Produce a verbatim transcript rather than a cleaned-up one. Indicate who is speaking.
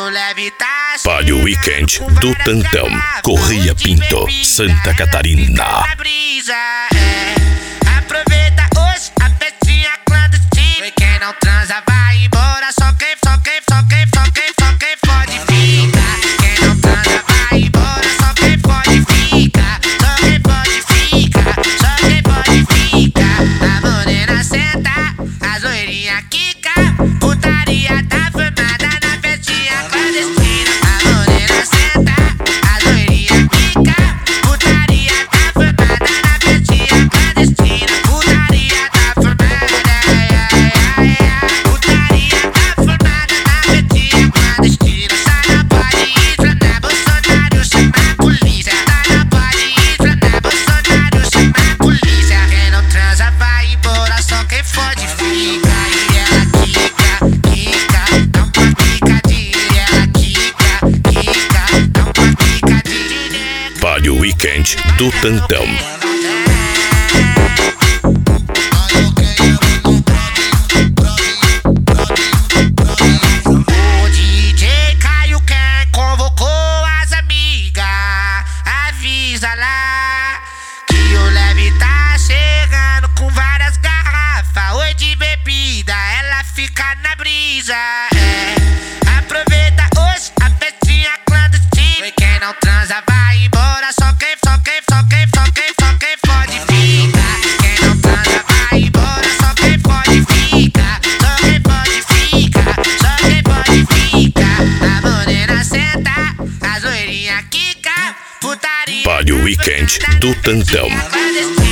Speaker 1: o leve tá
Speaker 2: Palio Weekend do Tantão, Correia Pinto, Santa Catarina.
Speaker 1: Brisa, é. Aproveita hoje a festinha clandestina. Quem não transa vai embora. Só quem, só quem, só quem, só quem, só quem pode ficar. Quem não transa vai embora. Só quem pode ficar. Só quem pode ficar. Só quem pode ficar. A morena senta, as loirinhas quica. Putaria tá formada na festinha clandestina. A morena senta, as loirinhas quica. Putaria tá formada na festinha clandestina. Putaria tá formada, putaria tá formada na festinha clandestina. Tá na pode inflamar, Bolsonaro chama a polícia. Tá na pode inflamar, Bolsonaro chama a polícia. Quem não transa vai embora, só quem fode fica. E ela quica, quica, dá uma picadinha. Ela quica, quica, dá uma picadinha.
Speaker 2: Palio Weekend do Tantão.
Speaker 1: O D J Caio Ken convocou as amigas. Avisa lá que o leve tá chegando com várias garrafas. Oi de bebida, ela fica na brisa. É. Aproveita hoje a festinha clandestina. Quem não transa vai embora. Só quem, só quem, só quem, só quem, só quem pode ficar. Quem não transa vai embora. Só quem pode ficar. Só quem pode ficar. Só quem pode ficar. A morena senta, as loirinhas quica. Putaria
Speaker 2: Palio Weekend do Tantão.
Speaker 1: clandestina.